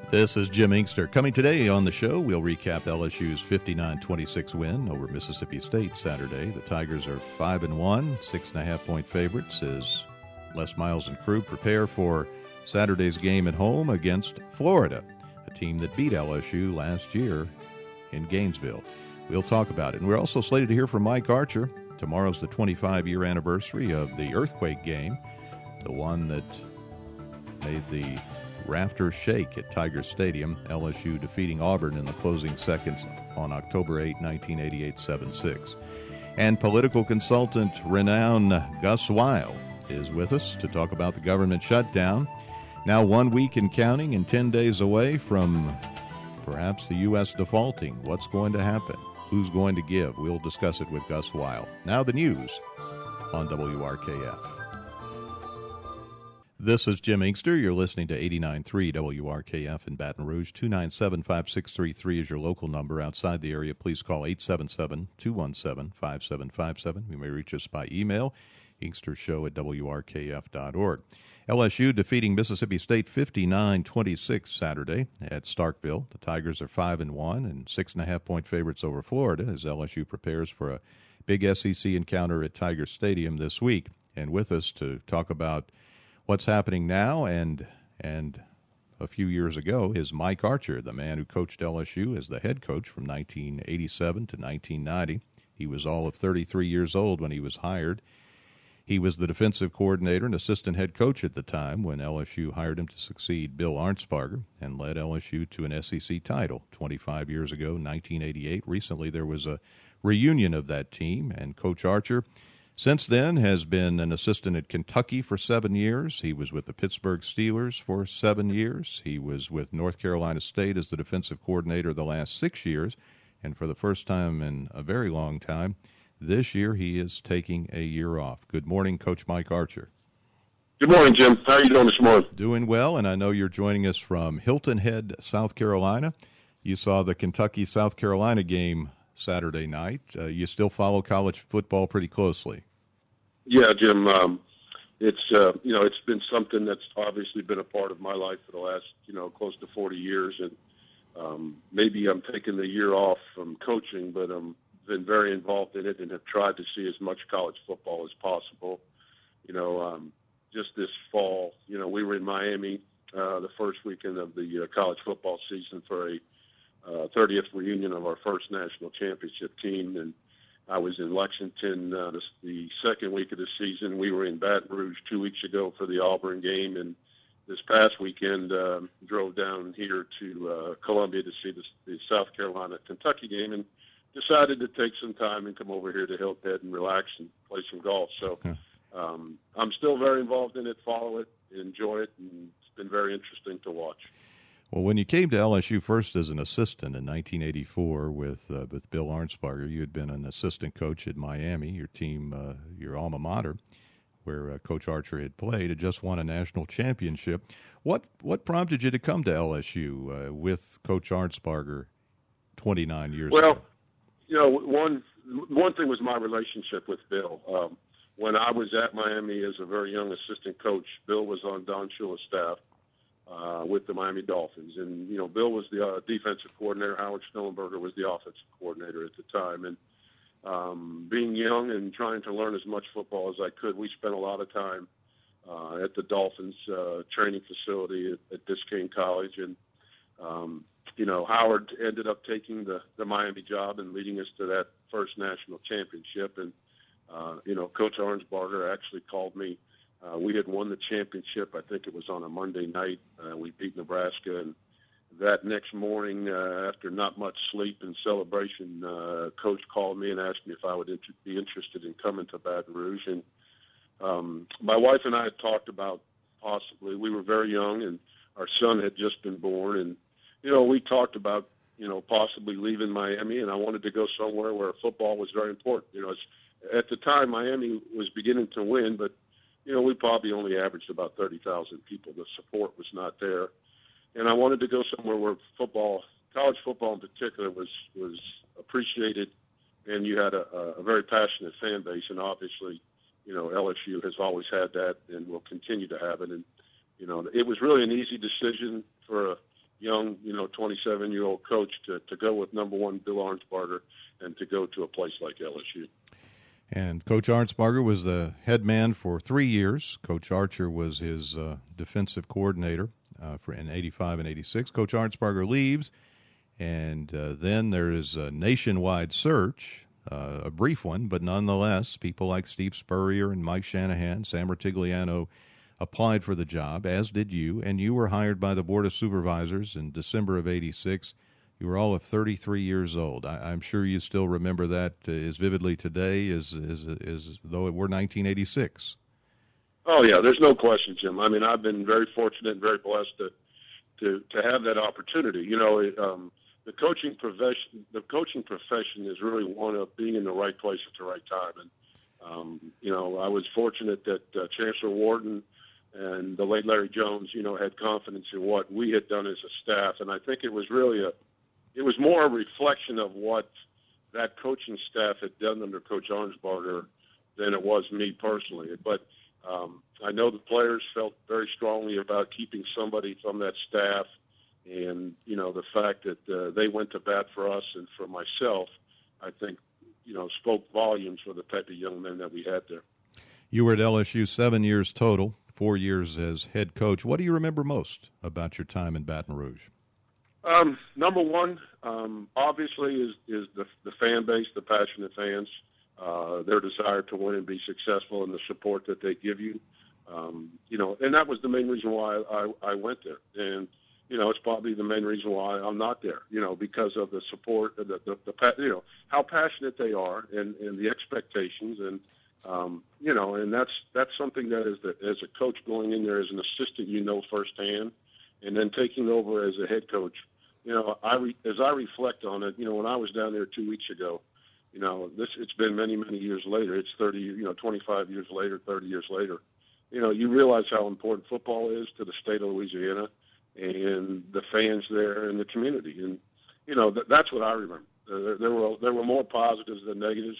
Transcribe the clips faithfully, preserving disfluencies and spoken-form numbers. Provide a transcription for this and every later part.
This is Jim Inkster. Coming today on the show, we'll recap L S U's fifty-nine twenty-six win over Mississippi State Saturday. The Tigers are five and one, six and a half point favorites as Les Miles and crew prepare for Saturday's game at home against Florida, a team that beat L S U last year in Gainesville. We'll talk about it. And we're also slated to hear from Mike Archer. Tomorrow's the twenty-five year anniversary of the earthquake game, the one that made the rafters shake at Tiger Stadium, L S U defeating Auburn in the closing seconds on October eighth, nineteen eighty-eight, seven six. And political consultant renowned Gus Weil is with us to talk about the government shutdown. Now one week and counting and ten days away from perhaps the U S defaulting. What's going to happen? Who's going to give? We'll discuss it with Gus Weil. Now the news on W R K F. This is Jim Inkster. You're listening to eighty-nine point three W R K F in Baton Rouge. two nine seven, five six three three is your local number. Outside the area, please call eight seven seven, two one seven, five seven five seven. You may reach us by email, inkstershow at W R K F dot org. L S U defeating Mississippi State fifty-nine twenty-six Saturday at Starkville. The Tigers are five and one and six and a half point favorites over Florida as L S U prepares for a big S E C encounter at Tiger Stadium this week. And with us to talk about what's happening now and and a few years ago is Mike Archer, the man who coached L S U as the head coach from nineteen eighty-seven to nineteen ninety. He was all of thirty-three years old when he was hired. He was the defensive coordinator and assistant head coach at the time when L S U hired him to succeed Bill Arnsparger and led L S U to an S E C title twenty-five years ago, nineteen eighty-eight. Recently there was a reunion of that team, and Coach Archer since then has been an assistant at Kentucky for seven years. He was with the Pittsburgh Steelers for seven years. He was with North Carolina State as the defensive coordinator the last six years. And for the first time in a very long time, this year he is taking a year off. Good morning, Coach Mike Archer. Good morning, Jim. How are you doing this morning? Doing well, and I know you're joining us from Hilton Head, South Carolina. You saw the Kentucky-South Carolina game Saturday night. Uh, you still follow college football pretty closely. Yeah, Jim. Um, it's uh, you know it's been something that's obviously been a part of my life for the last you know close to forty years, and um, maybe I'm taking the year off from coaching, but I'm been very involved in it and have tried to see as much college football as possible. You know, um, just this fall, you know, we were in Miami uh, the first weekend of the uh, college football season for a uh, thirtieth reunion of our first national championship team, and I was in Lexington uh, the, the second week of the season. We were in Baton Rouge two weeks ago for the Auburn game, and this past weekend uh, drove down here to uh, Columbia to see the, the South Carolina-Kentucky game, and decided to take some time and come over here to Hilton Head and relax and play some golf. So um, I'm still very involved in it, follow it, enjoy it, and it's been very interesting to watch. Well, when you came to L S U first as an assistant in nineteen eighty-four with uh, with Bill Arnsparger, you had been an assistant coach at Miami, your team, uh, your alma mater, where uh, Coach Archer had played, had just won a national championship. What what prompted you to come to L S U uh, with Coach Arnsparger twenty-nine years well, ago? You know, one one thing was my relationship with Bill. Um, when I was at Miami as a very young assistant coach, Bill was on Don Shula's staff uh, with the Miami Dolphins. And, you know, Bill was the uh, defensive coordinator. Howard Schnellenberger was the offensive coordinator at the time. And um, being young and trying to learn as much football as I could, we spent a lot of time uh, at the Dolphins uh, training facility at, at Biscayne College. And, um, you know, Howard ended up taking the, the Miami job and leading us to that first national championship. And, uh, you know, Coach Arnsparger actually called me. Uh, we had won the championship. I think it was on a Monday night. Uh, we beat Nebraska. And that next morning, uh, after not much sleep and celebration, uh, Coach called me and asked me if I would int- be interested in coming to Baton Rouge. And um, my wife and I had talked about possibly, we were very young and our son had just been born. And, you know, we talked about, you know, possibly leaving Miami, and I wanted to go somewhere where football was very important. You know, it's, at the time, Miami was beginning to win, but, you know, we probably only averaged about thirty thousand people. The support was not there. And I wanted to go somewhere where football, college football in particular, was, was appreciated, and you had a, a very passionate fan base. And obviously, you know, L S U has always had that and will continue to have it. And, you know, it was really an easy decision for a young, you know, twenty-seven-year-old coach to, to go with number one Bill Arnsparger and to go to a place like L S U. And Coach Arnsparger was the head man for three years. Coach Archer was his uh, defensive coordinator uh, for in eighty-five and eighty-six. Coach Arnsparger leaves, and uh, then there is a nationwide search, uh, a brief one, but nonetheless, people like Steve Spurrier and Mike Shanahan, Sam Rutigliano applied for the job, as did you, and you were hired by the Board of Supervisors in December of eighty-six. You were all of thirty-three years old. I, I'm sure you still remember that uh, as vividly today as, as, as though it were nineteen eighty-six. Oh, yeah, there's no question, Jim. I mean, I've been very fortunate and very blessed to to, to have that opportunity. You know, it, um, the coaching profession the coaching profession is really one of being in the right place at the right time. And, um, you know, I was fortunate that uh, Chancellor Wharton and the late Larry Jones, you know, had confidence in what we had done as a staff. And I think it was really a It was more a reflection of what that coaching staff had done under Coach Arnsparger than it was me personally. But um, I know the players felt very strongly about keeping somebody from that staff, and you know the fact that uh, they went to bat for us and for myself, I think, you know, spoke volumes for the type of young men that we had there. You were at L S U seven years total, four years as head coach. What do you remember most about your time in Baton Rouge? Um, number one, um, obviously, is, is the, the fan base, the passionate fans, uh, their desire to win and be successful, and the support that they give you. Um, you know, and that was the main reason why I, I went there. And, you know, it's probably the main reason why I'm not there, you know, because of the support, the, the, the you know, how passionate they are and, and the expectations. And, um, you know, and that's that's something that is the, as a coach going in there as an assistant, you know, firsthand, and then taking over as a head coach. You know, I re, as I reflect on it, you know, when I was down there two weeks ago, you know, this it's been many, many years later. It's thirty, you know, twenty-five years later, thirty years later. You know, you realize how important football is to the state of Louisiana and the fans there and the community. And, you know, th- that's what I remember. Uh, there, there were there were more positives than negatives.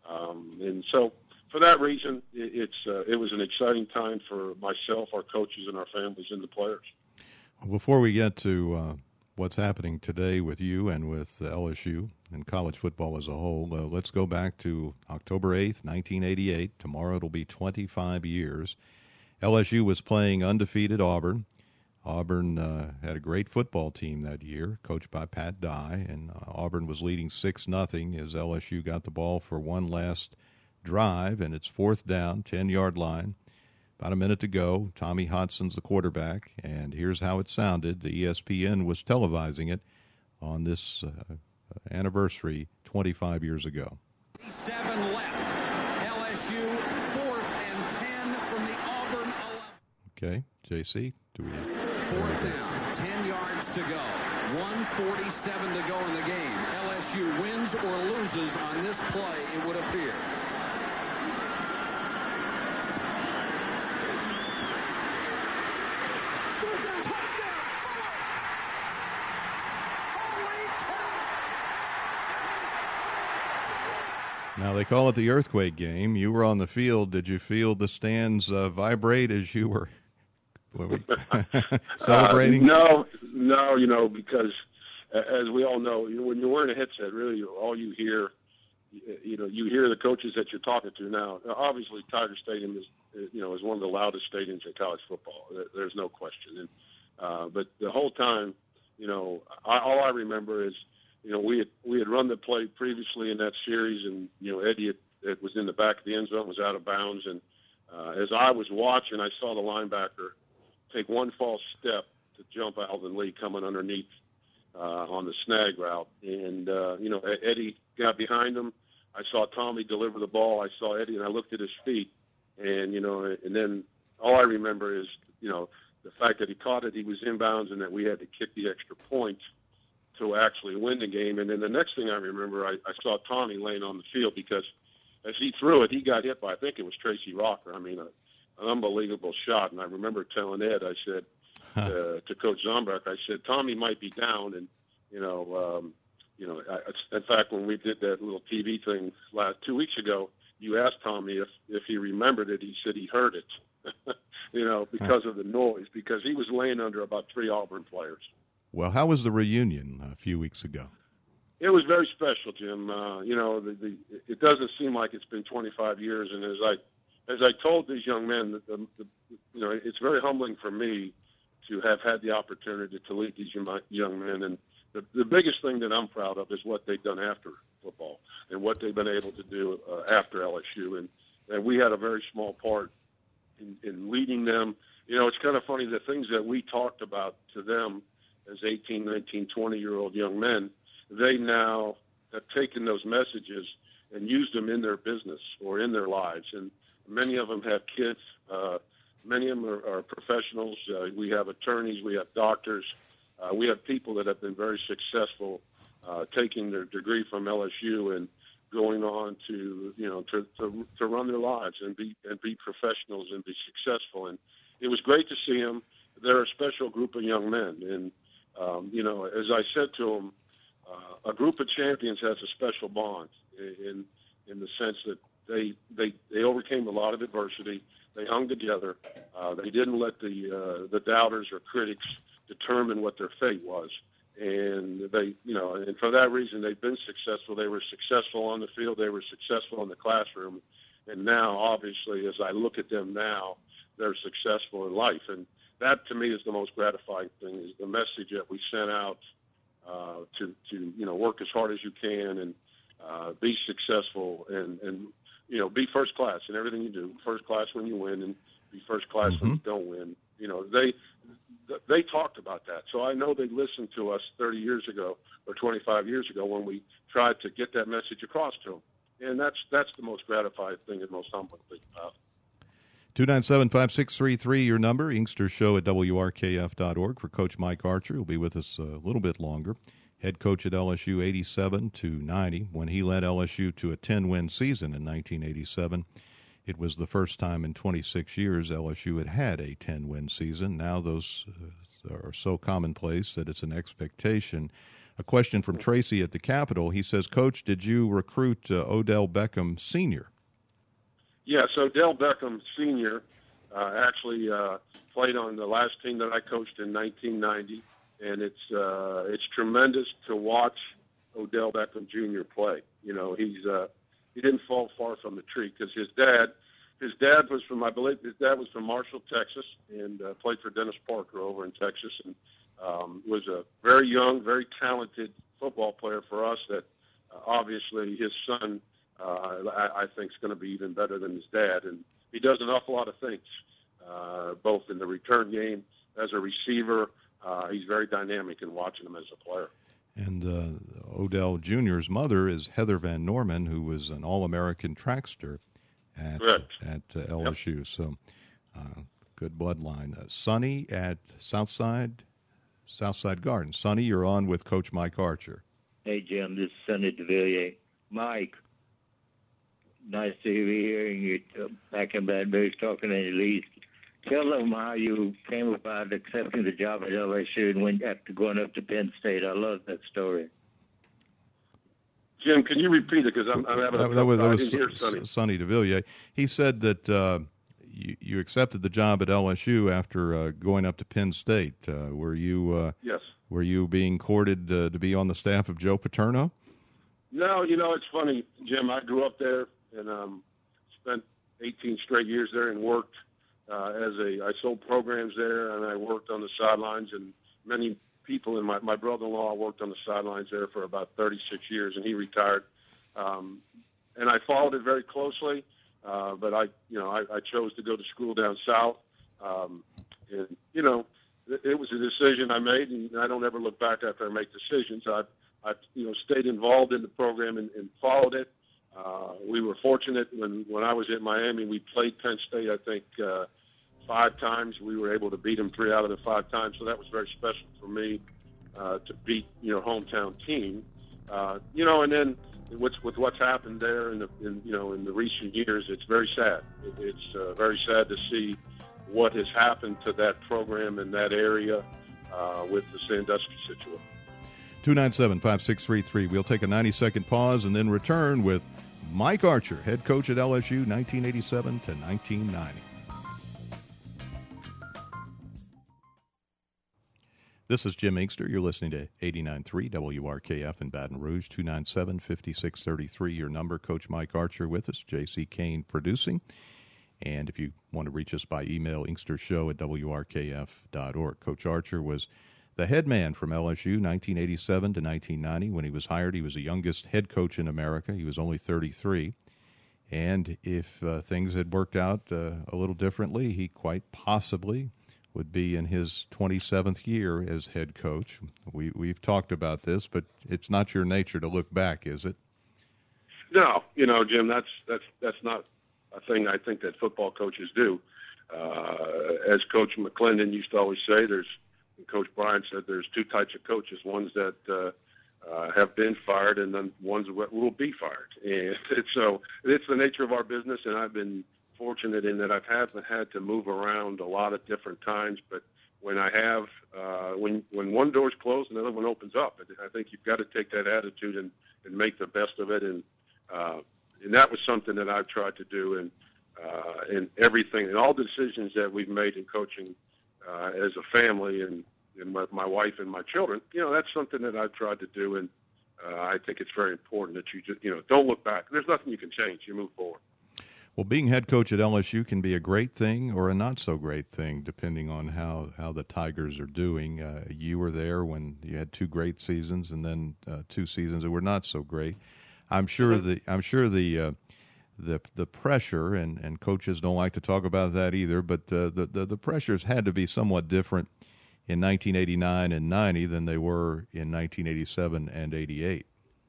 Um, and so for that reason, it, it's uh, it was an exciting time for myself, our coaches, and our families and the players. Before we get to uh, what's happening today with you and with L S U and college football as a whole, uh, let's go back to October eighth, nineteen eighty-eight. Tomorrow it'll be twenty-five years. L S U was playing undefeated Auburn. Auburn uh, had a great football team that year, coached by Pat Dye, and uh, Auburn was leading six nothing as L S U got the ball for one last drive, and it's fourth down, ten-yard line. About a minute to go. Tommy Hodson's the quarterback, and here's how it sounded. The E S P N was televising it on this uh, anniversary twenty-five years ago. Seven left. L S U fourth and ten from the Auburn eleven. Okay, J C, do we? Fourth down, ten yards to go. one forty-seven to go in the game. L S U wins or loses on this play, it would appear. Now, they call it the earthquake game. You were on the field. Did you feel the stands uh, vibrate as you were celebrating? Uh, no, no, you know, because as we all know, you know, when you're wearing a headset, really all you hear, you know, you hear the coaches that you're talking to now. Obviously, Tiger Stadium is, you know, is one of the loudest stadiums in college football. There's no question. And, uh, but the whole time, you know, I, all I remember is, you know, we had we had run the play previously in that series, and you know, Eddie had, it was in the back of the end zone, was out of bounds, and uh, as I was watching, I saw the linebacker take one false step to jump Alvin Lee coming underneath uh, on the snag route, and uh, you know, Eddie got behind him. I saw Tommy deliver the ball. I saw Eddie, and I looked at his feet, and you know, and then all I remember is, you know, the fact that he caught it, he was inbounds, and that we had to kick the extra point to actually win the game. And then the next thing I remember, I, I saw Tommy laying on the field because as he threw it, he got hit by, I think it was Tracy Rocker. I mean, a, an unbelievable shot. And I remember telling Ed, I said, huh. uh, to Coach Zomberg, I said, Tommy might be down. And, you know, um, you know, I, in fact, when we did that little T V thing last two weeks ago, you asked Tommy if, if he remembered it. He said he heard it, you know, because huh. of the noise, because he was laying under about three Auburn players. Well, how was the reunion a few weeks ago? It was very special, Jim. Uh, you know, the, the, it doesn't seem like it's been twenty-five years, and as I as I told these young men, that the, the, you know, it's very humbling for me to have had the opportunity to lead these young men. And the, the biggest thing that I'm proud of is what they've done after football and what they've been able to do uh, after L S U. And, and we had a very small part in, in leading them. You know, it's kind of funny, the things that we talked about to them as eighteen, nineteen, twenty-year-old young men, they now have taken those messages and used them in their business or in their lives. And many of them have kids. Uh, many of them are, are professionals. Uh, we have attorneys. We have doctors. Uh, we have people that have been very successful uh, taking their degree from L S U and going on to, you know, to, to, to run their lives and be and be professionals and be successful. And it was great to see them. They're a special group of young men. And, um, you know, as I said to them, uh, a group of champions has a special bond in in the sense that they they, they overcame a lot of adversity. They hung together. Uh, they didn't let the uh, the doubters or critics determine what their fate was. And they, you know, and for that reason, they've been successful. They were successful on the field. They were successful in the classroom. And now, obviously, as I look at them now, they're successful in life. And that, to me, is the most gratifying thing, is the message that we sent out uh, to, to, you know, work as hard as you can and uh, be successful and, and, you know, be first class in everything you do. First class when you win and be first class mm-hmm. when you don't win. You know, they they talked about that. So I know they listened to us thirty years ago or twenty-five years ago when we tried to get that message across to them. And that's that's the most gratifying thing and most humbling thing about it. two nine seven, five six three three, your number. Inkster Show at W R K F dot org for Coach Mike Archer. He'll be with us a little bit longer. Head coach at L S U eighty-seven to ninety. When he led L S U to a ten-win season in nineteen eighty-seven, it was the first time in twenty-six years L S U had had a ten-win season. Now those uh, are so commonplace that it's an expectation. A question from Tracy at the Capitol. He says, Coach, did you recruit uh, Odell Beckham Senior? Yes, Odell Beckham Senior uh, actually uh, played on the last team that I coached in nineteen ninety, and it's uh, it's tremendous to watch Odell Beckham Junior play. You know, he's uh, he didn't fall far from the tree because his dad, his dad was from, I believe, his dad was from Marshall, Texas, and uh, played for Dennis Parker over in Texas, and um, was a very young, very talented football player for us. That uh, obviously his son, uh, I, I think, is going to be even better than his dad, and he does an awful lot of things, uh, both in the return game as a receiver. Uh, he's very dynamic in watching him as a player. And uh, Odell Junior's mother is Heather Van Norman, who was an All-American trackster at Correct. at uh, L S U. Yep. So, uh, good bloodline. Uh, Sonny at Southside Southside Garden. Sonny, you're on with Coach Mike Archer. Hey, Jim, this is Sonny DeVilliers. Mike, nice to be hearing you uh, back in Baton Rouge talking to Elise. Tell them how you came about accepting the job at L S U and went after going up to Penn State. I love that story. Jim, can you repeat it? Because I'm, I'm having a that, that was, that was hear Sonny. Sonny DeVilliers. He said that uh, you, you accepted the job at L S U after uh, going up to Penn State. Uh, were you? Uh, yes. Were you being courted uh, to be on the staff of Joe Paterno? No, you know, it's funny, Jim. I grew up there and um, spent eighteen straight years there and worked. Uh, as a, I sold programs there, and I worked on the sidelines, and many people in my, my brother-in-law worked on the sidelines there for about thirty-six years, and he retired. Um, and I followed it very closely, uh, but I, you know, I, I chose to go to school down south. Um, and, you know, it, it was a decision I made, and I don't ever look back after I make decisions. I, I you know, stayed involved in the program and, and followed it. Uh, we were fortunate when, when I was at Miami, we played Penn State, I think, uh, five times. We were able to beat them three out of the five times, so that was very special for me uh, to beat your hometown team. Uh, you know, and then with, with what's happened there in the in, you know in the recent years, it's very sad. It, it's uh, very sad to see what has happened to that program in that area uh, with the Sandusky situation. two nine seven, five six three three. We'll take a ninety-second pause and then return with Mike Archer, head coach at L S U, nineteen eighty-seven to nineteen ninety. This is Jim Inkster. You're listening to eighty-nine point three W R K F in Baton Rouge, two nine seven, five six three three. Your number, Coach Mike Archer with us, J C Kane producing. And if you want to reach us by email, inkstershow at W R K F dot org. Coach Archer was the head man from L S U, nineteen eighty-seven to nineteen ninety. When he was hired, he was the youngest head coach in America. He was only thirty-three. And if uh, things had worked out uh, a little differently, he quite possibly would be in his twenty-seventh year as head coach. We, we've talked about this, but it's not your nature to look back, is it? No, you know, Jim, that's that's that's not a thing I think that football coaches do. Uh, as Coach McClendon used to always say, there's, Coach Bryant said, there's two types of coaches, ones that uh, uh, have been fired and then ones that will be fired. And so it's the nature of our business, and I've been fortunate in that I've haven't had to move around a lot of different times, but when I have, uh, when when one door's closed, another one opens up. I think you've got to take that attitude and, and make the best of it, and uh, and that was something that I've tried to do, and uh, in everything, and all the decisions that we've made in coaching uh, as a family, and, and my, my wife and my children, you know, that's something that I've tried to do, and uh, I think it's very important that you just, you know, don't look back. There's nothing you can change. You move forward. Well, being head coach at L S U can be a great thing or a not-so-great thing, depending on how, how the Tigers are doing. Uh, you were there when you had two great seasons, and then uh, two seasons that were not so great. I'm sure mm-hmm. the I'm sure the uh, the the pressure, and, and coaches don't like to talk about that either, but uh, the, the the pressures had to be somewhat different in nineteen eighty-nine and ninety than they were in nineteen eighty-seven and eighty-eight.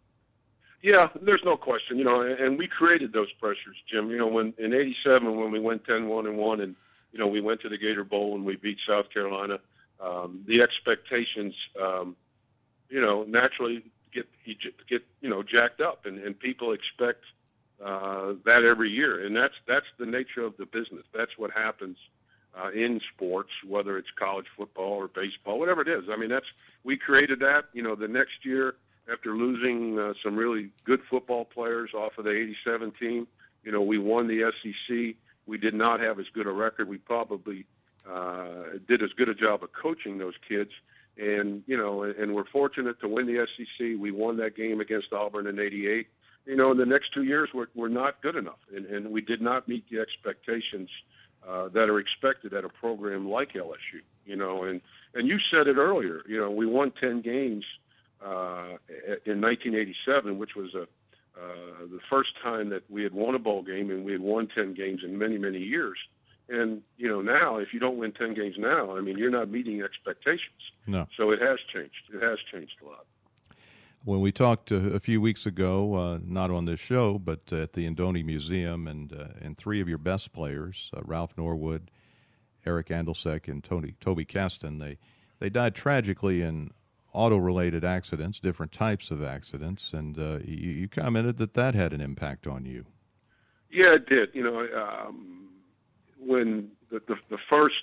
Yeah, there's no question, you know, and we created those pressures, Jim. You know, when in eighty-seven when we went ten one and one, and you know we went to the Gator Bowl and we beat South Carolina, um, the expectations, um, you know, naturally get get you know jacked up, and, and people expect uh, that every year, and that's that's the nature of the business. That's what happens uh, in sports, whether it's college football or baseball, whatever it is. I mean, that's we created that. You know, the next year, after losing uh, some really good football players off of the eighty-seven team, you know, we won the S E C. We did not have as good a record. We probably uh, did as good a job of coaching those kids. And, you know, and we're fortunate to win the S E C. We won that game against Auburn in eighty-eight. You know, in the next two years, we're, we're not good enough. And, and we did not meet the expectations uh, that are expected at a program like L S U, you know. And, and you said it earlier, you know, we won ten games Uh, in nineteen eighty-seven, which was a, uh, the first time that we had won a bowl game, and we had won ten games in many, many years. And, you know, now, if you don't win ten games now, I mean, you're not meeting expectations. No. So it has changed. It has changed a lot. When we talked uh, a few weeks ago, uh, not on this show, but at the Indoni Museum, and uh, and three of your best players, uh, Ralph Norwood, Eric Andolsek, and Tony, Toby Caston, they, they died tragically in auto-related accidents, different types of accidents, and uh, you, you commented that that had an impact on you. Yeah, it did. You know, um, when the the, the first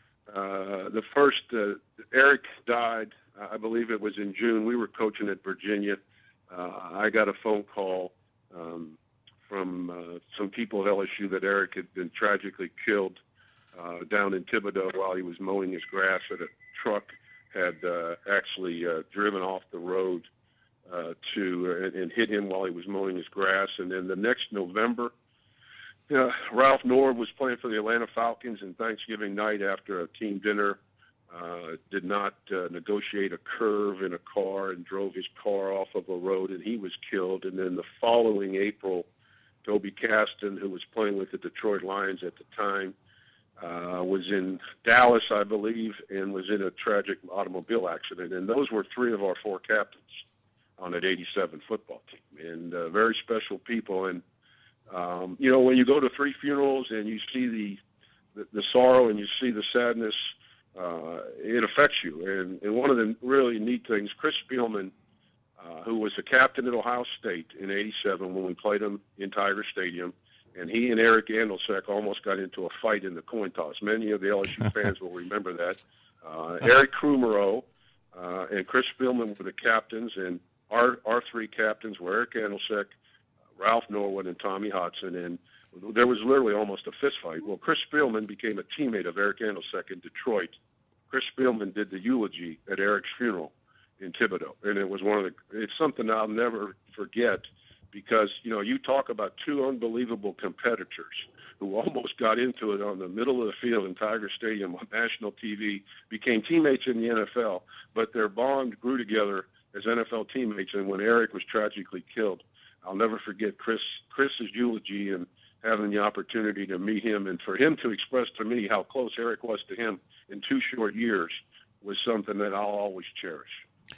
uh, the first uh, Eric died, I believe it was in June. We were coaching at Virginia. Uh, I got a phone call um, from uh, some people at L S U that Eric had been tragically killed uh, down in Thibodaux while he was mowing his grass, at a truck had uh, actually uh, driven off the road uh, to uh, and, and hit him while he was mowing his grass. And then the next November, uh, Ralph Norwood was playing for the Atlanta Falcons, and Thanksgiving night after a team dinner, uh, did not uh, negotiate a curve in a car and drove his car off of a road, and he was killed. And then the following April, Toby Caston, who was playing with the Detroit Lions at the time, Uh, was in Dallas, I believe, and was in a tragic automobile accident. And those were three of our four captains on that eighty-seven football team, and uh, very special people. And, um, you know, when you go to three funerals and you see the, the, the sorrow and you see the sadness, uh, it affects you. And, and one of the really neat things, Chris Spielman, uh, who was the captain at Ohio State in eighty-seven when we played him in Tiger Stadium, and he and Eric Andolsek almost got into a fight in the coin toss. Many of the L S U fans will remember that. Uh, Eric Krumero uh, and Chris Spielman were the captains, and our our three captains were Eric Andolsek, Ralph Norwood, and Tommy Hodson, and there was literally almost a fist fight. Well, Chris Spielman became a teammate of Eric Andolsek in Detroit Chris Spielman did the eulogy at Eric's funeral in Thibodaux, and it was one of the. It's something I'll never forget because you know you talk about two unbelievable competitors who almost got into it on the middle of the field in Tiger Stadium on national T V, became teammates in the N F L, but their bond grew together as N F L teammates. And when Eric was tragically killed, I'll never forget Chris Chris's eulogy and having the opportunity to meet him, and for him to express to me how close Eric was to him in two short years was something that I'll always cherish.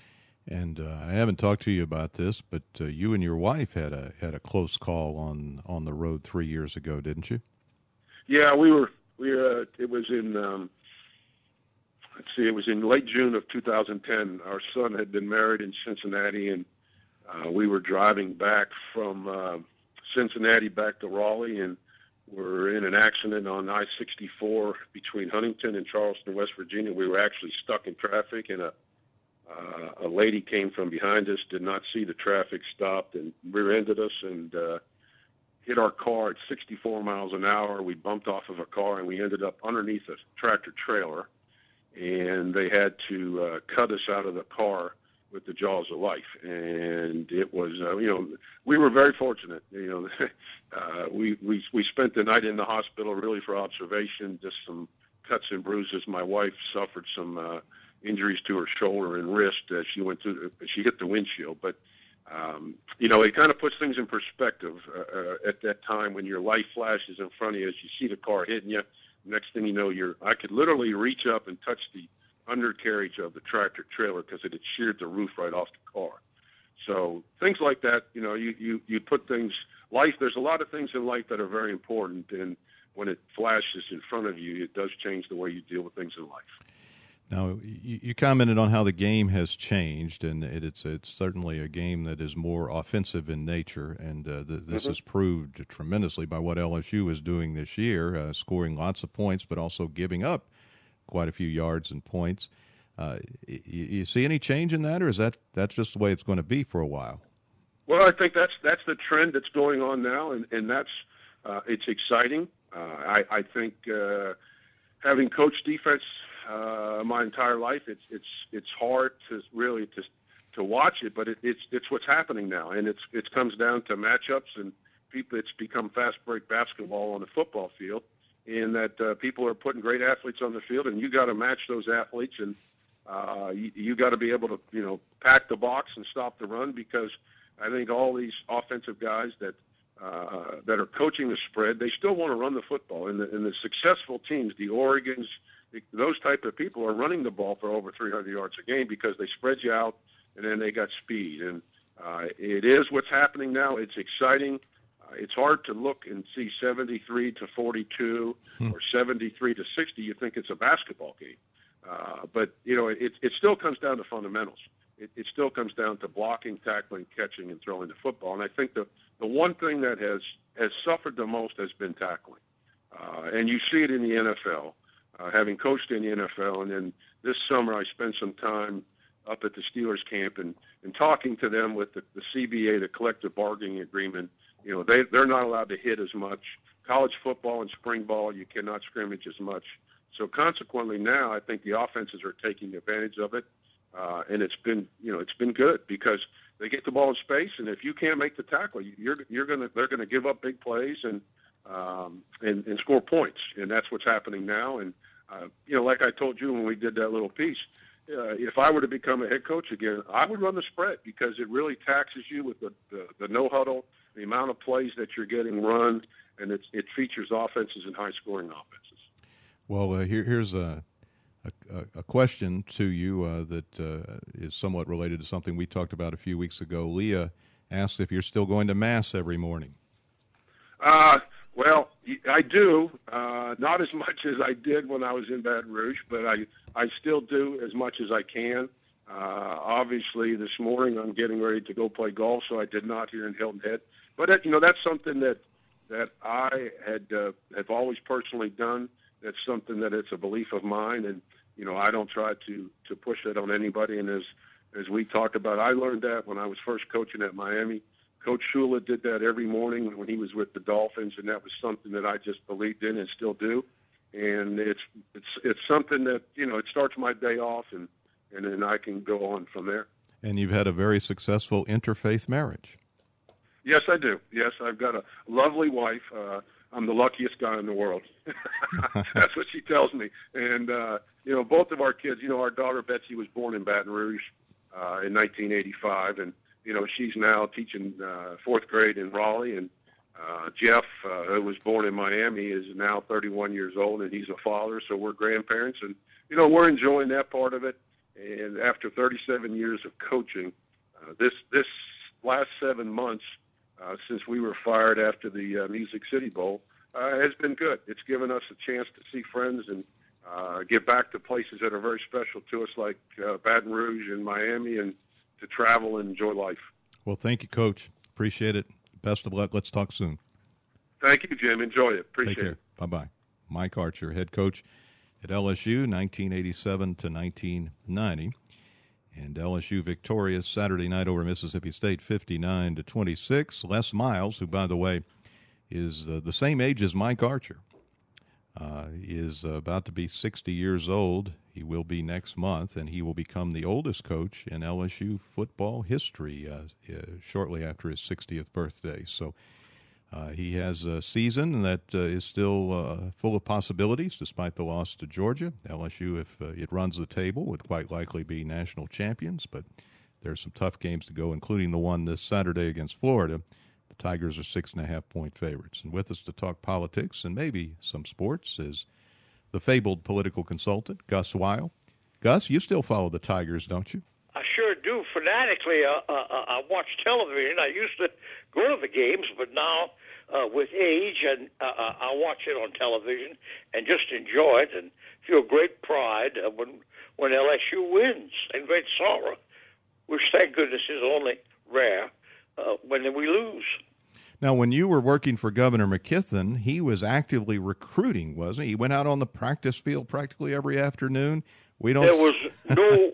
And uh, I haven't talked to you about this, but uh, you and your wife had a had a close call on, on the road three years ago, didn't you? Yeah, we were. We uh, it was in. Um, let's see, it was in late June of two thousand ten. Our son had been married in Cincinnati, and uh, we were driving back from uh, Cincinnati back to Raleigh, and we're in an accident on I sixty-four between Huntington and Charleston, West Virginia. We were actually stuck in traffic, and a Uh, a lady came from behind us, did not see the traffic, stopped and rear-ended us and uh, hit our car at sixty-four miles an hour. We bumped off of a car, and we ended up underneath a tractor trailer, and they had to uh, cut us out of the car with the jaws of life. And it was, uh, you know, we were very fortunate. You know, uh, we, we, we spent the night in the hospital really for observation, just some cuts and bruises. My wife suffered some uh, injuries to her shoulder and wrist as she went through. She hit the windshield, but um, you know, it kind of puts things in perspective uh, uh, at that time when your life flashes in front of you as you see the car hitting you. Next thing you know, you're. I could literally reach up and touch the undercarriage of the tractor trailer because it had sheared the roof right off the car. So things like that, you know, you you you put things. Life. There's a lot of things in life that are very important, and when it flashes in front of you, it does change the way you deal with things in life. Now, you, you commented on how the game has changed, and it, it's it's certainly a game that is more offensive in nature, and uh, th- this Mm-hmm. is proved tremendously by what L S U is doing this year, uh, scoring lots of points, but also giving up quite a few yards and points. Uh, you, you see any change in that, or is that that's just the way it's going to be for a while? Well, I think that's that's the trend that's going on now, and and that's uh, it's exciting. Uh, I, I think uh, having coached defense uh, my entire life, it's it's it's hard to really to to watch it, but it, it's it's what's happening now, and it's it comes down to matchups, and people. It's become fast break basketball on the football field, in that uh, people are putting great athletes on the field, and you got to match those athletes, and uh, you, you got to be able to you know pack the box and stop the run, because I think all these offensive guys that uh, that are coaching the spread, they still want to run the football. And the, and the successful teams, the Oregons, the, those type of people are running the ball for over three hundred yards a game because they spread you out, and then they got speed. And uh, it is what's happening now. It's exciting. Uh, it's hard to look and see seventy-three to forty-two hmm. or seventy-three to sixty. You think it's a basketball game. Uh, but, you know, it, it still comes down to fundamentals. It, it still comes down to blocking, tackling, catching, and throwing the football. And I think the, the one thing that has, has suffered the most has been tackling. Uh, and you see it in the N F L, uh, having coached in the N F L. And then this summer I spent some time up at the Steelers camp and, and talking to them with the, the C B A, the collective bargaining agreement. You know, they, they're not allowed to hit as much. College football and spring ball, you cannot scrimmage as much. So consequently now I think the offenses are taking advantage of it. Uh, and it's been, you know, it's been good because they get the ball in space, and if you can't make the tackle, you're you're gonna they're gonna give up big plays and um, and, and score points, and that's what's happening now. And uh, you know, like I told you when we did that little piece, uh, if I were to become a head coach again, I would run the spread because it really taxes you with the the, the no huddle, the amount of plays that you're getting run, and it's, it features offenses and high scoring offenses. Well, uh, here here's a. A, a question to you uh, that uh, is somewhat related to something we talked about a few weeks ago. Leah asks if you're still going to Mass every morning. Uh, well, I do. Uh, not as much as I did when I was in Baton Rouge, but I, I still do as much as I can. Uh, obviously, this morning I'm getting ready to go play golf, so I did not here in Hilton Head. But, that, you know, that's something that, that I had uh, have always personally done. That's something that it's a belief of mine, and you know I don't try to to push that on anybody. And as as we talked about, I learned that when I was first coaching at Miami. Coach Shula did that every morning when he was with the Dolphins, and that was something that I just believed in and still do. and it's it's it's something that, you know, it starts my day off, and and then I can go on from there. And you've had a very successful interfaith marriage. Yes, I do. Yes, I've got a lovely wife. Uh, I'm the luckiest guy in the world. That's what she tells me. And, uh, you know, both of our kids, you know, our daughter Betsy was born in Baton Rouge uh, in nineteen eighty-five, and, you know, she's now teaching uh, fourth grade in Raleigh. And uh, Jeff, uh, who was born in Miami, is now thirty-one years old, and he's a father, so we're grandparents. And, you know, we're enjoying that part of it. And after thirty-seven years of coaching, uh, this this last seven months, uh, since we were fired after the uh, Music City Bowl, uh, has been good. It's given us a chance to see friends and uh, get back to places that are very special to us, like uh, Baton Rouge and Miami, and to travel and enjoy life. Well, thank you, Coach. Appreciate it. Best of luck. Let's talk soon. Thank you, Jim. Enjoy it. Appreciate Take care. it. Bye-bye. Mike Archer, head coach at L S U, nineteen eighty-seven to nineteen ninety. And L S U victorious Saturday night over Mississippi State, fifty-nine to twenty-six. Les Miles, who, by the way, is uh, the same age as Mike Archer, uh, is uh, about to be sixty years old. He will be next month, and he will become the oldest coach in L S U football history uh, uh, shortly after his sixtieth birthday. So uh, he has a season that uh, is still uh, full of possibilities, despite the loss to Georgia. L S U, if uh, it runs the table, would quite likely be national champions, but there's some tough games to go, including the one this Saturday against Florida. The Tigers are six and a half point favorites. And with us to talk politics and maybe some sports is the fabled political consultant, Gus Weil. Gus, you still follow the Tigers, don't you? I sure do, fanatically. Uh, uh, I watch television. I used to go to the games, but now uh, with age, and uh, I watch it on television and just enjoy it and feel great pride uh, when when L S U wins, and great sorrow, which, thank goodness, is only rare uh, when we lose. Now, when you were working for Governor McKithen, he was actively recruiting, wasn't he? He went out on the practice field practically every afternoon. We don't. There was no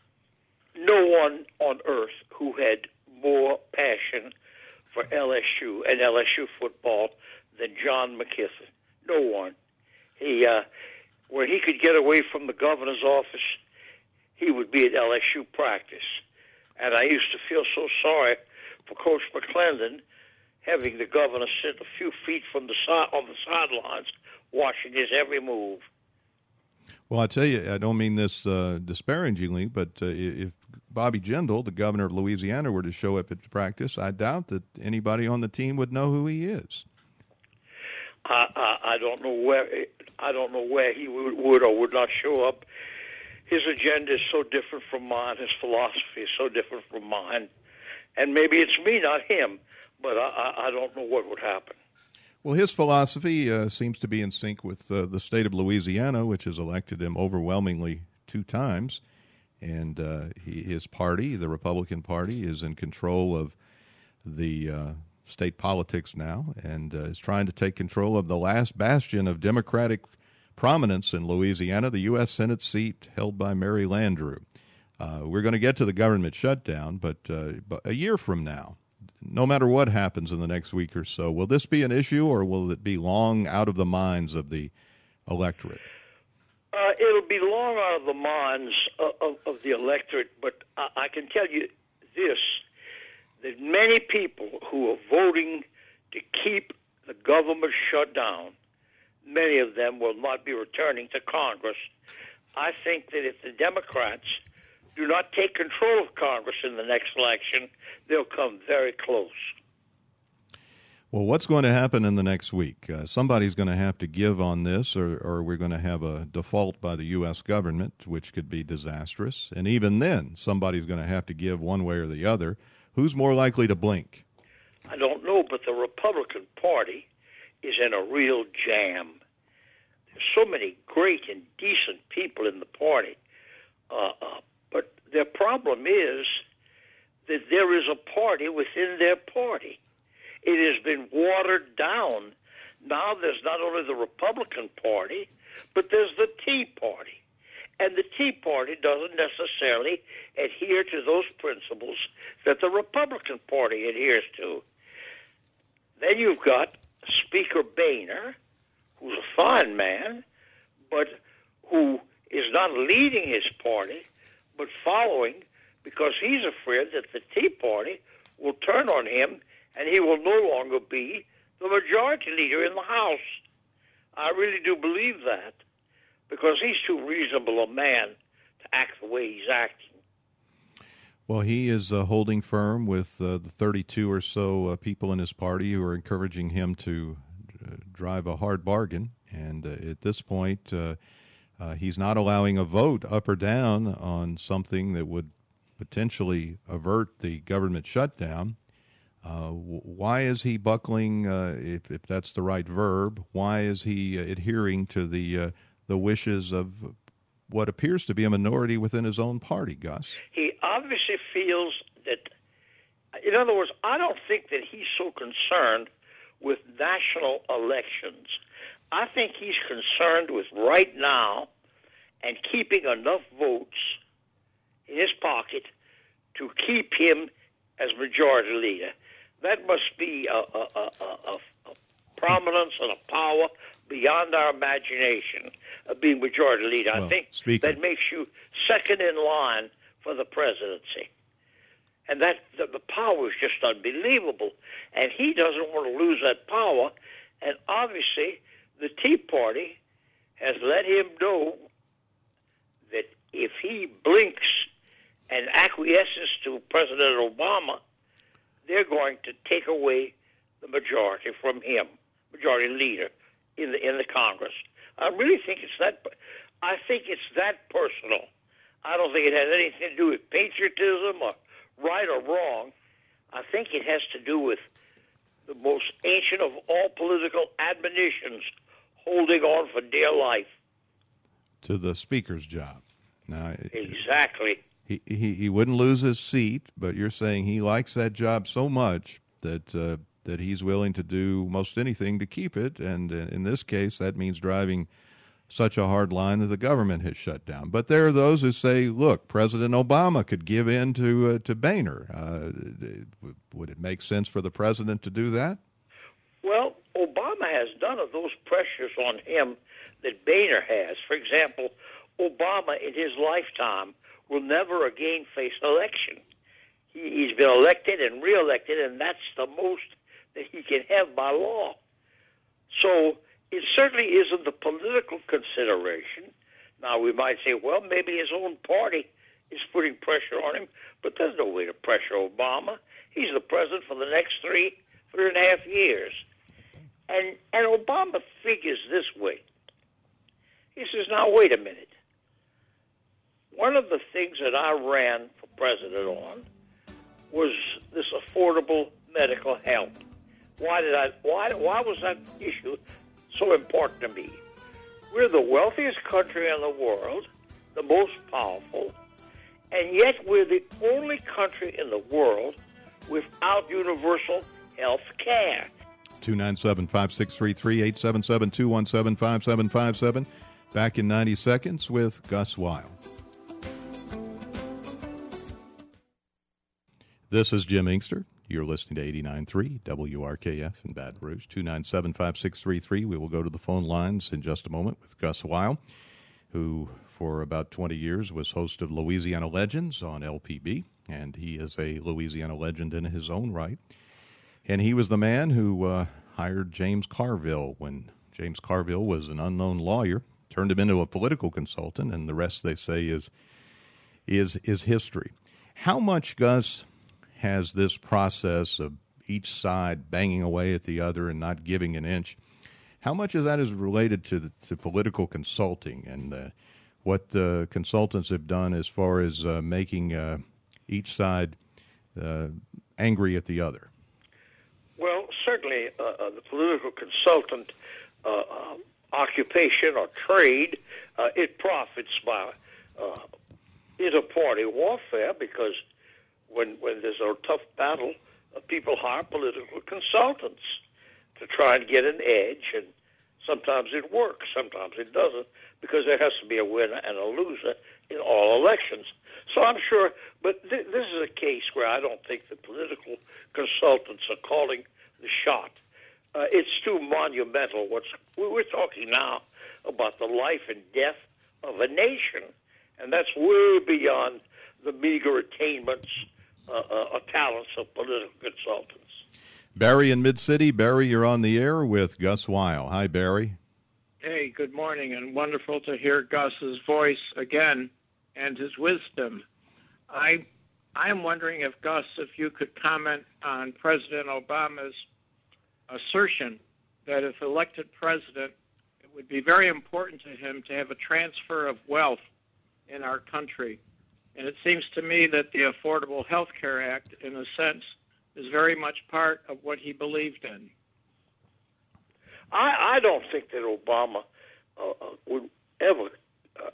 no one on earth who had more passion for L S U and L S U football than John McKithen. No one. He, uh, where he could get away from the governor's office, he would be at L S U practice. And I used to feel so sorry for Coach McClendon, having the governor sit a few feet from the side on the sidelines, watching his every move. Well, I tell you, I don't mean this uh, disparagingly, but uh, if Bobby Jindal, the governor of Louisiana, were to show up at practice, I doubt that anybody on the team would know who he is. I, I, I don't know where I don't know where he would, would or would not show up. His agenda is so different from mine. His philosophy is so different from mine, and maybe it's me, not him. But I, I don't know what would happen. Well, his philosophy uh, seems to be in sync with uh, the state of Louisiana, which has elected him overwhelmingly two times. And uh, he, his party, the Republican Party, is in control of the uh, state politics now and uh, is trying to take control of the last bastion of Democratic prominence in Louisiana, the U S Senate seat held by Mary Landrieu. Uh, we're going to get to the government shutdown, but, uh, but a year from now, no matter what happens in the next week or so, will this be an issue, or will it be long out of the minds of the electorate? Uh, it'll be long out of the minds of, of, of the electorate, but I, I can tell you this, that many people who are voting to keep the government shut down, many of them will not be returning to Congress. I think that if the Democrats do not take control of Congress in the next election, they'll come very close. Well, what's going to happen in the next week? Uh, somebody's going to have to give on this, or, or we're going to have a default by the U S government, which could be disastrous. And even then, somebody's going to have to give one way or the other. Who's more likely to blink? I don't know, but the Republican Party is in a real jam. There's so many great and decent people in the party. Uh, uh, But their problem is that there is a party within their party. It has been watered down. Now there's not only the Republican Party, but there's the Tea Party. And the Tea Party doesn't necessarily adhere to those principles that the Republican Party adheres to. Then you've got Speaker Boehner, who's a fine man, but who is not leading his party, but following, because he's afraid that the Tea Party will turn on him and he will no longer be the majority leader in the House. I really do believe that, because he's too reasonable a man to act the way he's acting. Well, he is uh, holding firm with uh, the thirty-two or so uh, people in his party who are encouraging him to uh, drive a hard bargain. And uh, at this point, uh, uh, he's not allowing a vote up or down on something that would potentially avert the government shutdown. Uh, why is he buckling, uh, if, if that's the right verb, why is he uh, adhering to the uh, the wishes of what appears to be a minority within his own party, Gus? He obviously feels that, in other words, I don't think that he's so concerned with national elections. I think he's concerned with right now and keeping enough votes in his pocket to keep him as majority leader. That must be a, a, a, a, a prominence and a power beyond our imagination of being majority leader. Well, I think speaker. that makes you second in line for the presidency. And that the, the power is just unbelievable. And he doesn't want to lose that power. And obviously, the Tea Party has let him know that if he blinks and acquiesces to President Obama, they're going to take away the majority from him, majority leader in the in the Congress. I really think it's that. I think it's that personal. I don't think it has anything to do with patriotism or right or wrong. I think it has to do with the most ancient of all political admonitions, holding on for dear life. To the speaker's job. Now, exactly. He, he he wouldn't lose his seat, but you're saying he likes that job so much that uh, that he's willing to do most anything to keep it, and uh, in this case, that means driving such a hard line that the government has shut down. But there are those who say, look, President Obama could give in to uh, to Boehner. Uh, would it make sense for the president to do that? Well, Obama has none of those pressures on him that Boehner has. For example, Obama in his lifetime will never again face election. He, he's been elected and reelected, and that's the most that he can have by law. So it certainly isn't the political consideration. Now, we might say, well, maybe his own party is putting pressure on him, but there's no way to pressure Obama. He's the president for the next three, three and a half years. And, and Obama figures this way. He says, now, wait a minute. One of the things that I ran for president on was this affordable medical help. Why did I? Why? Why was that issue so important to me? We're the wealthiest country in the world, the most powerful, and yet we're the only country in the world without universal health care. two nine seven, five six three three, eight seven seven, two one seven, five seven five seven. Back in ninety seconds with Gus Weil. This is Jim Inkster. You're listening to eighty-nine point three W R K F in Baton Rouge. two nine seven, five six three three. We will go to the phone lines in just a moment with Gus Weil, who for about twenty years was host of Louisiana Legends on L P B, and he is a Louisiana legend in his own right. And he was the man who uh, hired James Carville when James Carville was an unknown lawyer, turned him into a political consultant, and the rest, they say, is is is history. How much, Gus, has this process of each side banging away at the other and not giving an inch, how much of that is related to the, to political consulting and uh, what uh, consultants have done as far as uh, making uh, each side uh, angry at the other? Well, certainly uh, uh, the political consultant uh, uh, occupation or trade, uh, it profits by uh, inter-party warfare because When, when there's a tough battle, uh, people hire political consultants to try and get an edge, and sometimes it works, sometimes it doesn't, because there has to be a winner and a loser in all elections. So I'm sure, but th- this is a case where I don't think the political consultants are calling the shot. Uh, it's too monumental. What's we're talking now about the life and death of a nation. And that's way beyond the meager attainments uh, uh, or talents of political consultants. Barry in Mid-City. Barry, you're on the air with Gus Weil. Hi, Barry. Hey, good morning, and wonderful to hear Gus's voice again and his wisdom. I I am wondering if, Gus, if you could comment on President Obama's assertion that if elected president, it would be very important to him to have a transfer of wealth in our country. And it seems to me that the Affordable Health Care Act, in a sense, is very much part of what he believed in. I, I don't think that Obama uh, would ever uh,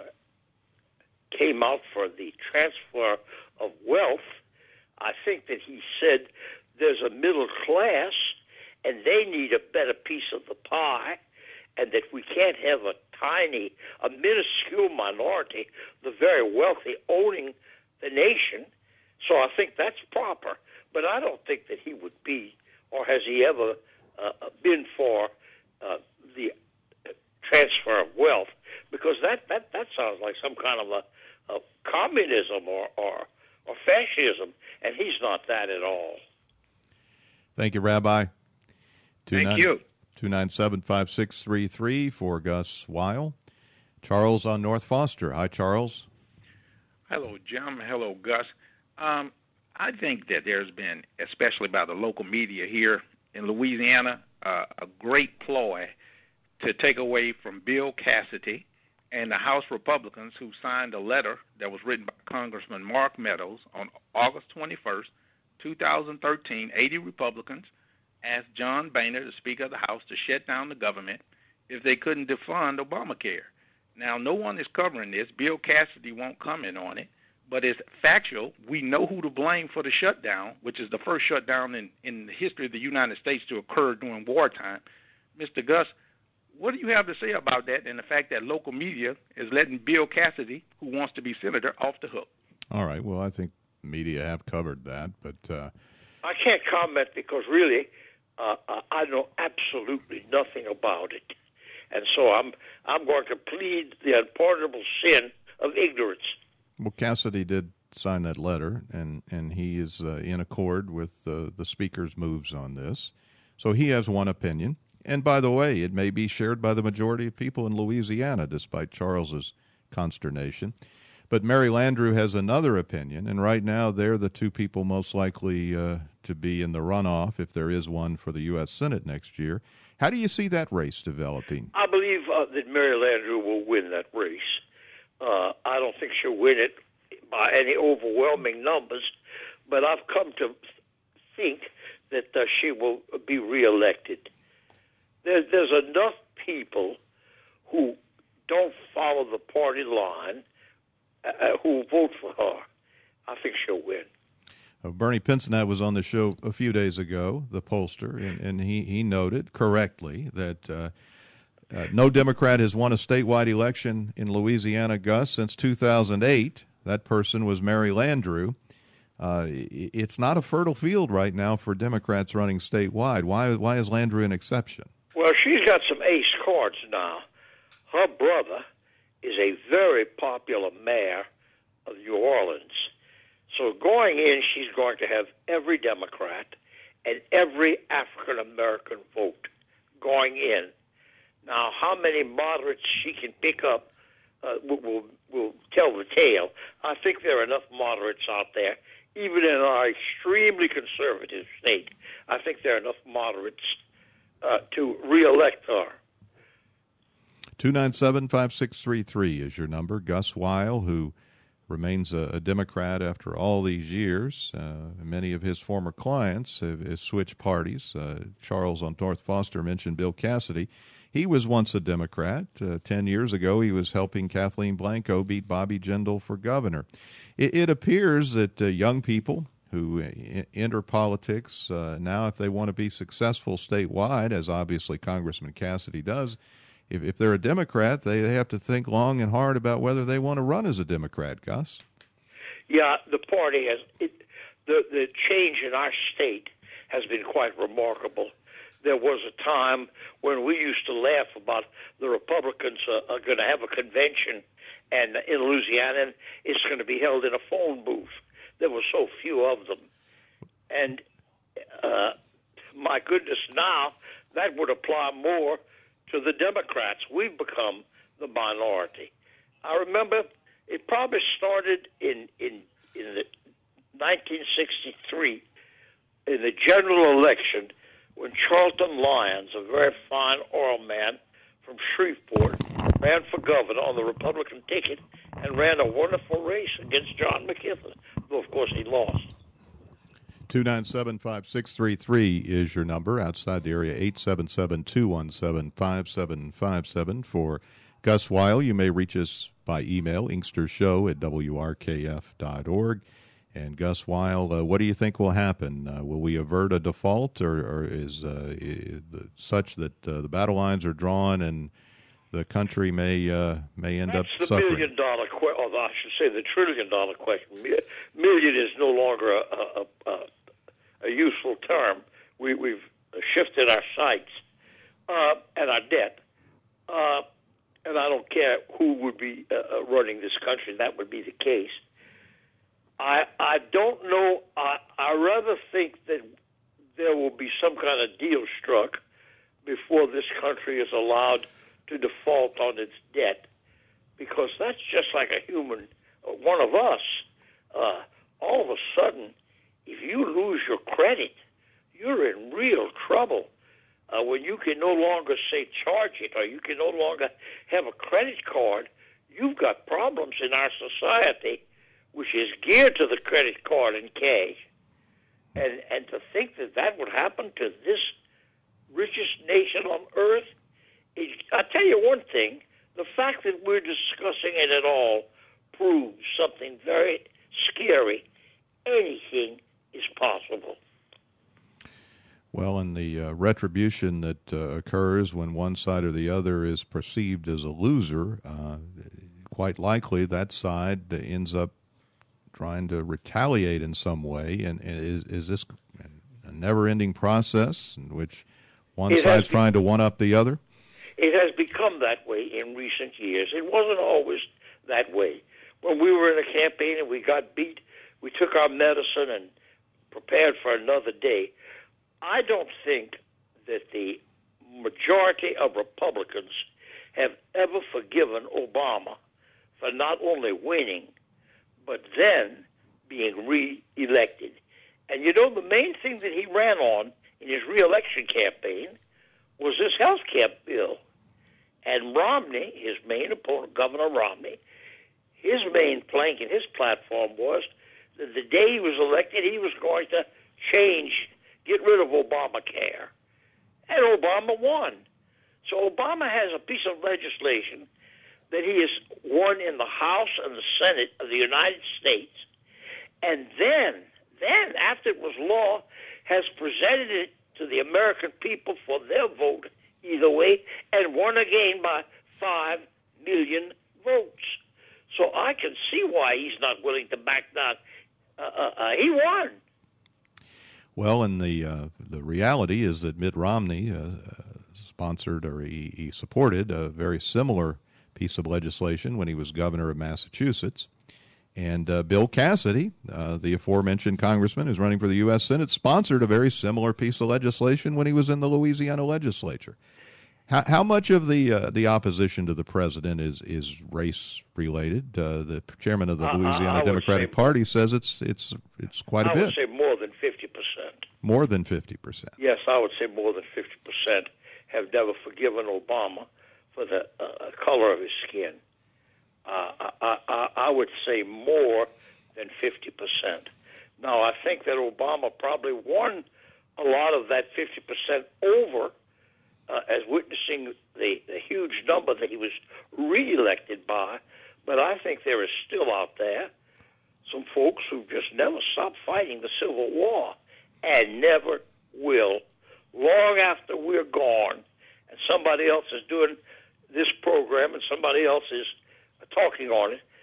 came out for the transfer of wealth. I think that he said there's a middle class and they need a better piece of the pie, and that we can't have a tiny, a minuscule minority, the very wealthy, owning the nation. So I think that's proper. But I don't think that he would be, or has he ever uh, been for uh, the transfer of wealth, because that, that, that sounds like some kind of a, a communism or, or, or fascism, and he's not that at all. Thank you, Rabbi. Thank you. two nine seven, five six three three for Gus Weil. Charles on North Foster. Hi, Charles. Hello, Jim. Hello, Gus. Um, I think that there's been, especially by the local media here in Louisiana, uh, a great ploy to take away from Bill Cassidy and the House Republicans who signed a letter that was written by Congressman Mark Meadows on August twenty-first, two thousand thirteen. eighty Republicans asked John Boehner, the Speaker of the House, to shut down the government if they couldn't defund Obamacare. Now, no one is covering this. Bill Cassidy won't comment on it, but it's factual. We know who to blame for the shutdown, which is the first shutdown in, in the history of the United States to occur during wartime. Mister Gus, what do you have to say about that and the fact that local media is letting Bill Cassidy, who wants to be senator, off the hook? All right. Well, I think media have covered that, but uh... I can't comment because really uh, I know absolutely nothing about it, and so I'm I'm going to plead the unpardonable sin of ignorance. Well, Cassidy did sign that letter, and, and he is uh, in accord with uh, the Speaker's moves on this. So he has one opinion. And by the way, it may be shared by the majority of people in Louisiana, despite Charles's consternation. But Mary Landrieu has another opinion, and right now they're the two people most likely uh, to be in the runoff, if there is one, for the U S Senate next year. How do you see that race developing? I believe uh, that Mary Landrieu will win that race. Uh, I don't think she'll win it by any overwhelming numbers, but I've come to think that uh, she will be reelected. There, there's enough people who don't follow the party line uh, who vote for her. I think she'll win. Uh, Bernie Pincenat was on the show a few days ago, the pollster, and, and he, he noted correctly that uh, uh, no Democrat has won a statewide election in Louisiana, Gus, since two thousand eight. That person was Mary Landrieu. Uh, it's not a fertile field right now for Democrats running statewide. Why, why is Landrieu an exception? Well, she's got some ace cards now. Her brother is a very popular mayor of New Orleans. So going in, she's going to have every Democrat and every African-American vote going in. Now, how many moderates she can pick up uh, will, will, will tell the tale. I think there are enough moderates out there, even in our extremely conservative state. I think there are enough moderates uh, to reelect her. two nine seven, five six three three is your number. Gus Weil, who remains a, a Democrat after all these years. Uh, many of his former clients have, have switched parties. Uh, Charles on North Foster mentioned Bill Cassidy. He was once a Democrat. Uh, ten years ago, he was helping Kathleen Blanco beat Bobby Jindal for governor. It, it appears that uh, young people who uh, enter politics uh, now, if they want to be successful statewide, as obviously Congressman Cassidy does, If, if they're a Democrat, they, they have to think long and hard about whether they want to run as a Democrat, Gus. Yeah, the party has it, the the change in our state has been quite remarkable. there was a time when we used to laugh about the Republicans uh, are going to have a convention and in Louisiana, and it's going to be held in a phone booth. There were so few of them. And uh, my goodness, now that would apply more to the Democrats. We've become the minority. I remember it probably started in, in, in the nineteen sixty-three in the general election when Charlton Lyons, a very fine oil man from Shreveport, ran for governor on the Republican ticket and ran a wonderful race against John McKinley, though, of course, he lost. two nine seven, five six three three is your number. Outside the area, eight seven seven, two one seven, five seven five seven. For Gus Weil, you may reach us by email, inkstershow at w r k f dot org. And Gus Weil, uh, what do you think will happen? Uh, will we avert a default, or, or is uh, such that uh, the battle lines are drawn and the country may uh, may end That's up the suffering? million dollar question, or I should say the trillion dollar question. Million is no longer a, a, a, a useful term. We, we've shifted our sights uh, and our debt. Uh, and I don't care who would be uh, running this country. That would be the case. I I don't know. I, I rather think that there will be some kind of deal struck before this country is allowed to default on its debt, because that's just like a human, uh, one of us. Uh, all of a sudden, if you lose your credit, you're in real trouble. Uh, when you can no longer, say, charge it, or you can no longer have a credit card, you've got problems in our society, which is geared to the credit card and cash. And and to think that that would happen to this richest nation on earth, it, I'll tell you one thing, the fact that we're discussing it at all proves something very scary. Anything is possible. Well, and the uh, retribution that uh, occurs when one side or the other is perceived as a loser, uh, quite likely that side ends up trying to retaliate in some way. And, and is, is this a never-ending process in which one it side's be- trying to one-up the other? It has become that way in recent years. It wasn't always that way. When we were in a campaign and we got beat, we took our medicine and prepared for another day. I don't think that the majority of Republicans have ever forgiven Obama for not only winning, but then being re-elected. And you know, the main thing that he ran on in his re-election campaign was this health care bill. And Romney, his main opponent, Governor Romney, his main plank in his platform was that the day he was elected, he was going to change, get rid of Obamacare. And Obama won. So Obama has a piece of legislation that he has won in the House and the Senate of the United States. And then, then, after it was law, has presented it to the American people for their vote either way, and won again by five million votes. So I can see why he's not willing to back down. Uh, uh, uh, he won. Well, and the uh, the reality is that Mitt Romney uh, sponsored or he, he supported a very similar piece of legislation when he was governor of Massachusetts. And uh, Bill Cassidy, uh, the aforementioned congressman who's running for the U S Senate, sponsored a very similar piece of legislation when he was in the Louisiana legislature. How, how much of the uh, the opposition to the president is, is race related? Uh, the chairman of the I, Louisiana I Democratic say, Party says it's it's it's quite a I bit. I would say more than fifty percent. More than fifty percent. Yes, I would say more than fifty percent have never forgiven Obama for the uh, color of his skin. Uh, I, I, I would say more than fifty percent. Now, I think that Obama probably won a lot of that fifty percent over uh, as witnessing the, the huge number that he was reelected by. But I think there is still out there some folks who just never stopped fighting the Civil War and never will. Long after we're gone and somebody else is doing this program and somebody else is talking on it,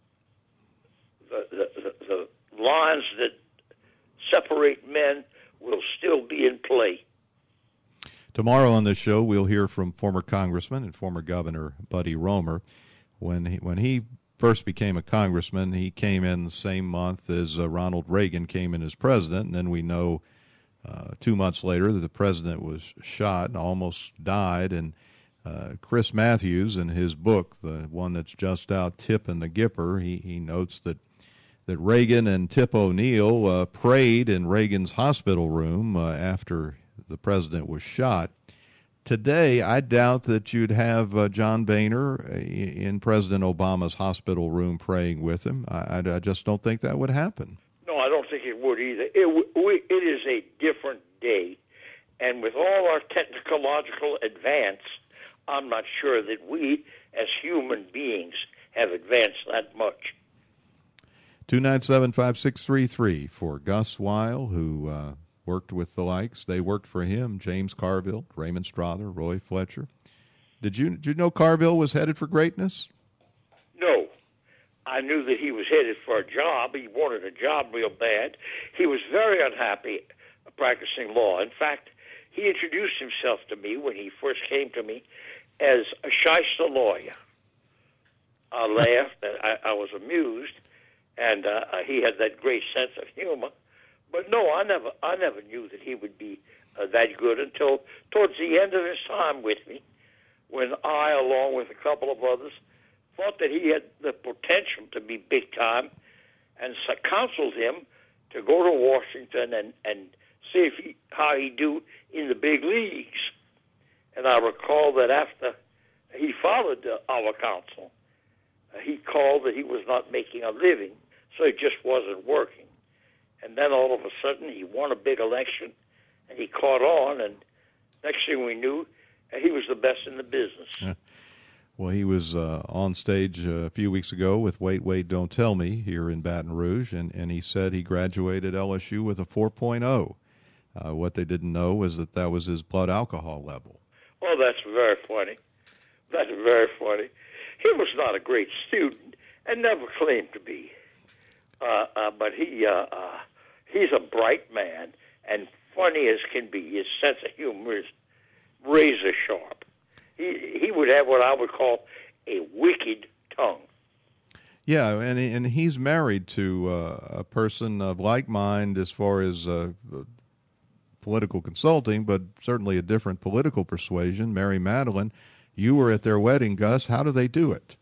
the, the, the, the lines that separate men will still be in play. Tomorrow on this show, we'll hear from former Congressman and former Governor Buddy Roemer. When he, when he first became a congressman, he came in the same month as uh, Ronald Reagan came in as president, and then we know uh, two months later that the president was shot and almost died. And uh, Chris Matthews, in his book, the one that's just out, Tip and the Gipper, he, he notes that that Reagan and Tip O'Neill uh, prayed in Reagan's hospital room uh, after the president was shot. Today, I doubt that you'd have uh, John Boehner in President Obama's hospital room praying with him. I, I just don't think that would happen. No, I don't think it would either. It, we, it is a different day, and with all our technological advance, I'm not sure that we, as human beings, have advanced that much. two nine seven, five six three three for Gus Weil, who uh, worked with the likes. They worked for him, James Carville, Raymond Strother, Roy Fletcher. Did you, did you know Carville was headed for greatness? No. I knew that he was headed for a job. He wanted a job real bad. He was very unhappy practicing law. In fact, he introduced himself to me when he first came to me as a shyster lawyer. I laughed, and I, I was amused, and uh, he had that great sense of humor. But no, I never, I never knew that he would be uh, that good until towards the end of his time with me, when I, along with a couple of others, thought that he had the potential to be big time, and so counseled him to go to Washington and, and see if he, how he'd do in the big leagues. And I recall that after he followed uh, our counsel, uh, he called that he was not making a living, so it just wasn't working. And then all of a sudden he won a big election, and he caught on, and next thing we knew, uh, he was the best in the business. Yeah. Well, he was uh, on stage uh, a few weeks ago with Wait, Wait, Don't Tell Me here in Baton Rouge, and, and he said he graduated L S U with a four point oh. Uh, what they didn't know was that that was his blood alcohol level. Oh, that's very funny. That's very funny. He was not a great student and never claimed to be. Uh, uh, but he uh, uh, he's a bright man, and funny as can be. His sense of humor is razor sharp. He he would have what I would call a wicked tongue. Yeah, and and he's married to uh, a person of like mind as far as uh, political consulting, but certainly a different political persuasion. Mary Madeline, you were at their wedding, Gus. How do they do it?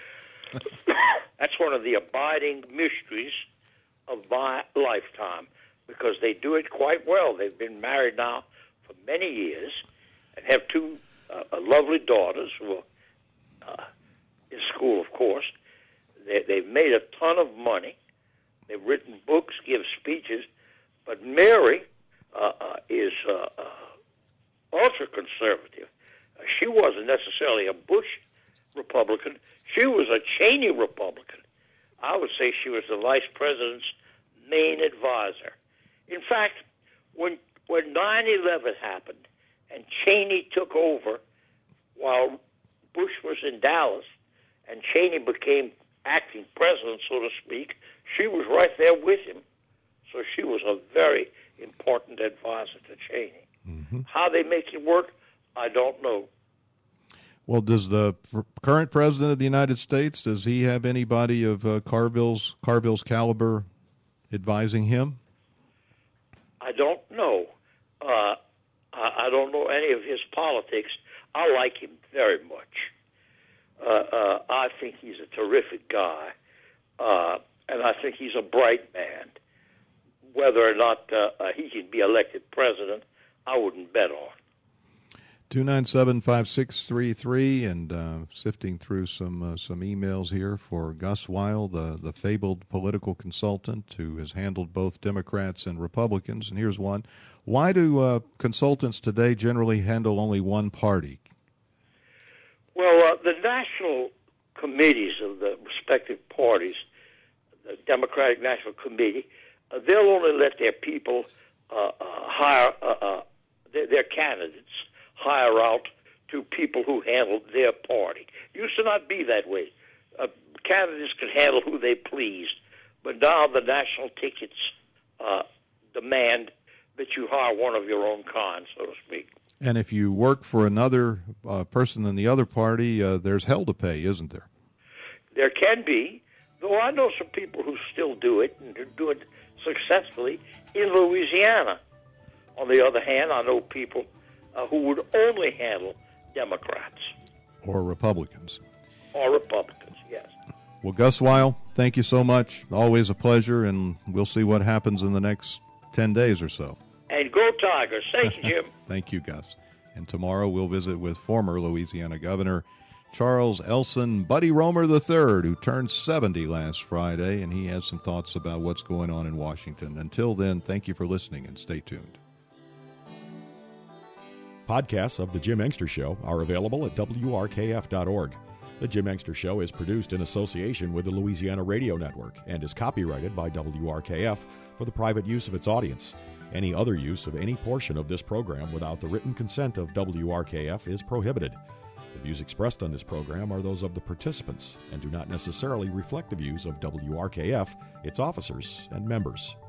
That's one of the abiding mysteries of my lifetime, because they do it quite well. They've been married now for many years and have two uh, lovely daughters who are uh, in school, of course. They, they've made a ton of money. They've written books, give speeches. But Mary uh, uh, is uh, uh, ultra-conservative. Uh, she wasn't necessarily a Bush Republican. She was a Cheney Republican. I would say she was the vice president's main advisor. In fact, when when nine eleven happened and Cheney took over while Bush was in Dallas and Cheney became acting president, so to speak, she was right there with him. So she was a very important advisor to Cheney. Mm-hmm. How they make it work, I don't know. Well, does the current president of the United States, does he have anybody of uh, Carville's Carville's caliber advising him? I don't know. Uh, I, I don't know any of his politics. I like him very much. Uh, uh, I think he's a terrific guy, uh, and I think he's a bright man. Whether or not uh, uh, he can be elected president, I wouldn't bet on. two nine seven, five six three three, and uh, sifting through some uh, some emails here for Gus Weil, the, the fabled political consultant who has handled both Democrats and Republicans. And here's one. Why do uh, consultants today generally handle only one party? Well, uh, the national committees of the respective parties, the Democratic National Committee, uh, they'll only let their people uh, uh, hire uh, uh, their, their candidates hire out to people who handle their party. It used to not be that way. Uh, candidates could handle who they pleased, but now the national tickets uh, demand that you hire one of your own kind, so to speak. And if you work for another uh, person in the other party, uh, there's hell to pay, isn't there? There can be, though I know some people who still do it and do it successfully in Louisiana. On the other hand, I know people uh, who would only handle Democrats. Or Republicans. Or Republicans, yes. Well, Gus Weil, thank you so much. Always a pleasure, and we'll see what happens in the next ten days or so. And go Tigers. Thank you, Jim. Thank you, Gus. And tomorrow we'll visit with former Louisiana Governor Charles Elson Buddy Roemer the third, who turned seventy last Friday, and he has some thoughts about what's going on in Washington. Until then, thank you for listening, and stay tuned. Podcasts of The Jim Engster Show are available at W R K F dot org. The Jim Engster Show is produced in association with the Louisiana Radio Network and is copyrighted by W R K F for the private use of its audience. Any other use of any portion of this program without the written consent of W R K F is prohibited. The views expressed on this program are those of the participants and do not necessarily reflect the views of W R K F, its officers, and members.